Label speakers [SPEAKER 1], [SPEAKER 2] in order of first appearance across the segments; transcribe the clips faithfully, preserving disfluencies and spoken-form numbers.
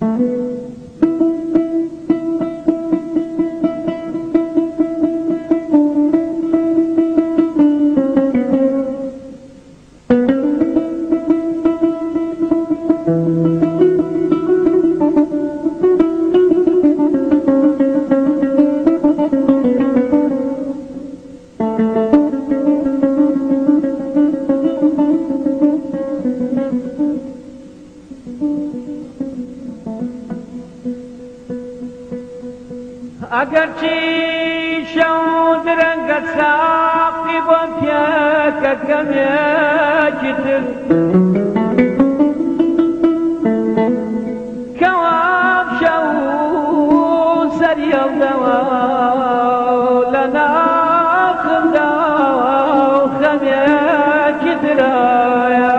[SPEAKER 1] ئەگەرچی شەو درەنگە ساقی بۆ پیاکە کەمێکی تر کەواب شەو سەری هەڵدەوە لە ناخمدا خەمێکی ترایە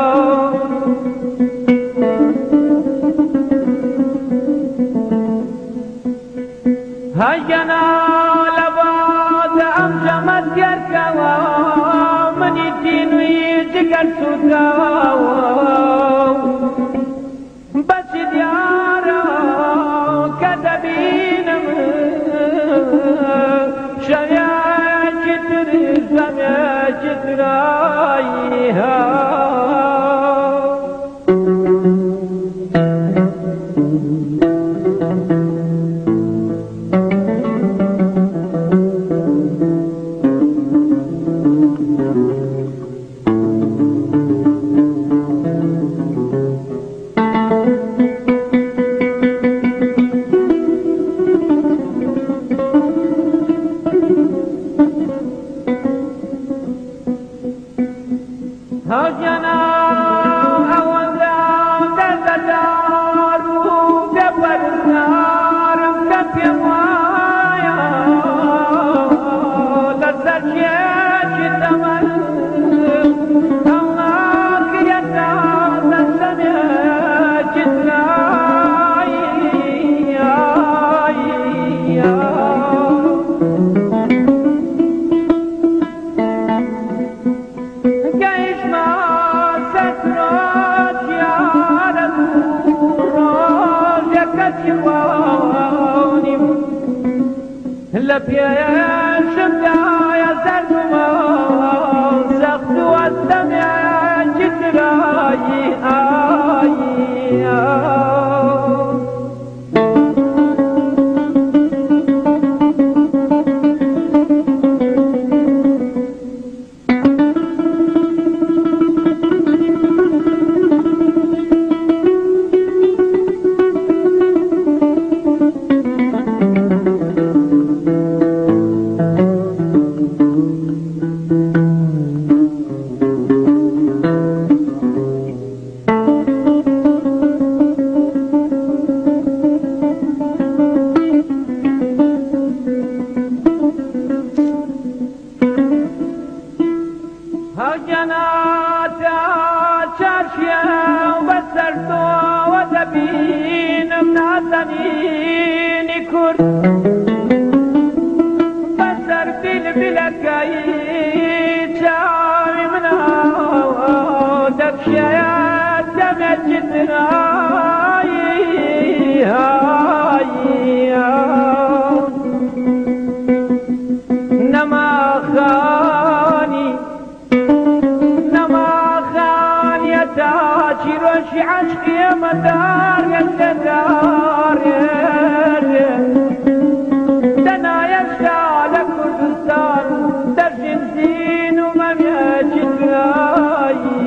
[SPEAKER 1] هەیەنا لە بادە ئەم جەمەت گەرکەوە منی تینوی جگەر سووداوە بەچی دیارە کە دەبینم شەوێکی تر زەمێکی ترایی ها هەوجەنا ئەوەندە دەردەدار و بێپەرستارم کە پێم وایە لەسەر کێکی تەمەن ئەو ناکرێتە دەستەمێکی لە پێشمدایە زەردومە زەخت و ئەستەمێکی ترایی ئایی هەوجەناتە چارشیە بەسەر تۆوە دەبینم نازەنینی کورد بەسەر بیلبیلەکەی چاوی منەوە دەکشەیە دەمێکی ترایی نەماخانی چیرۆشی عەشقی ئێمەدار گەشتەدار دەنایەشتا لە کوردستان دەژین زین و مەمێکی ترایی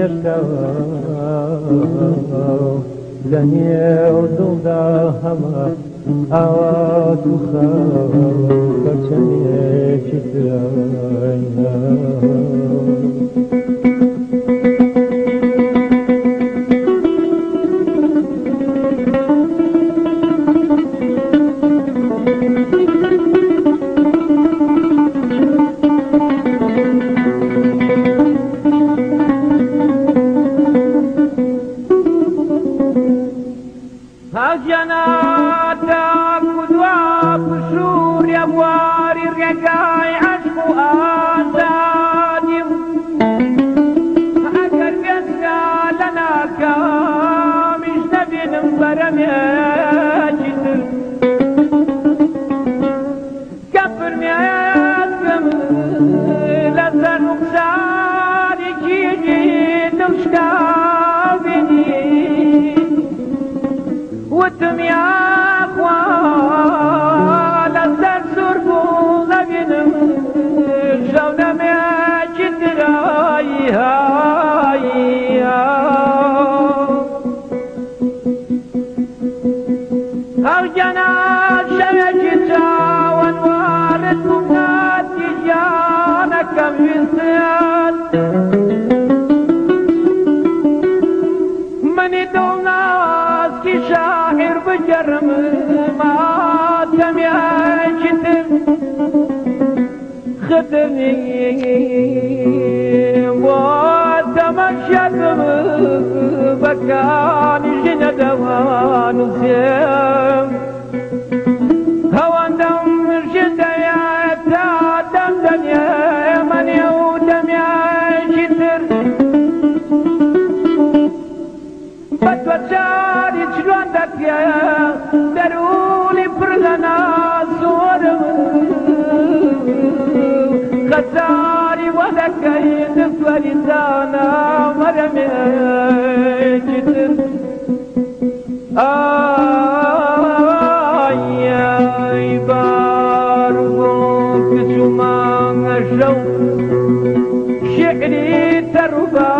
[SPEAKER 1] هەشتا لە نێو دڵدا هەمە ئاوات و خاو بەچەندێکی ترایە
[SPEAKER 2] هالجناتا كدوا بشور يا بواري الرقاي عشق وآزادي أقر قدنا لنا كامش نبي نمبرم يا جدر كفر مياتكم لسر نقصاني كيجي تمشكابني وتم يا اخوان لسر سرقو لبنم شونا ما جدر هاي هاي هرجنا شمجتا وانوارد مبناتي جانا كم يسيان مني دونا شاعر بجرم ما تم يا جدر خدني وتمشت بكان جند وان سيم هوان دم جد يا دم دنيا من يودم يا جدر بتوجاري جلوان دكيا درولي بردنا صورم خساري ودكي نفري دانا مرمي جدر آي آي بارغون كسومان الشو شعري تربا